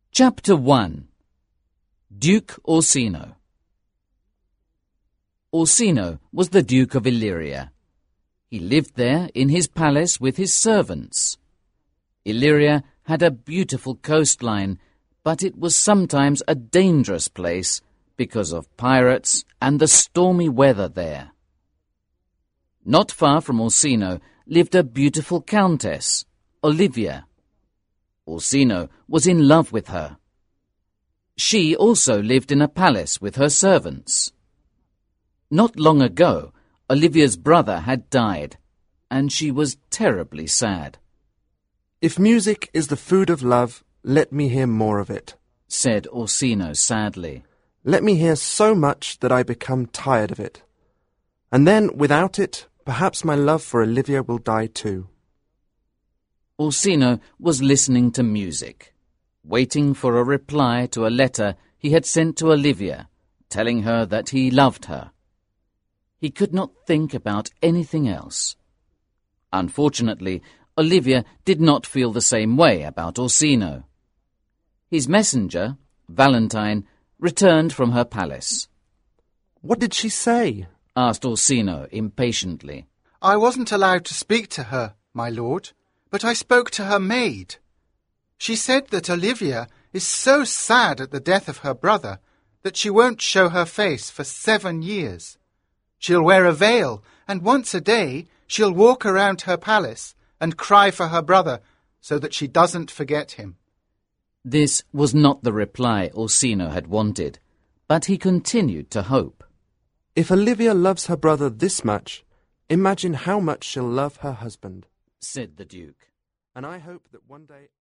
Chapter 1. Duke Orsino. Orsino was the Duke of Illyria. He lived there in his palace with his servants. Illyria had a beautiful coastline, but it was sometimes a dangerous place because of pirates and the stormy weather there. Not far from Orsino lived a beautiful countess, Olivia. Orsino was in love with her. She also lived in a palace with her servants. Not long ago, Olivia's brother had died, and she was terribly sad. "If music is the food of love, let me hear more of it," said Orsino sadly. "Let me hear so much that I become tired of it. And then, without it, perhaps my love for Olivia will die too." Orsino was listening to music, waiting for a reply to a letter he had sent to Olivia, telling her that he loved her. He could not think about anything else. Unfortunately, Olivia did not feel the same way about Orsino. His messenger, Valentine, returned from her palace. "What did she say?" asked Orsino impatiently. "I wasn't allowed to speak to her, my lord, but I spoke to her maid. She said that Olivia is so sad at the death of her brother that she won't show her face for 7 years. She'll wear a veil, and once a day she'll walk around her palace and cry for her brother so that she doesn't forget him." This was not the reply Orsino had wanted, but he continued to hope. "If Olivia loves her brother this much, imagine how much she'll love her husband," said the Duke. "And I hope that one day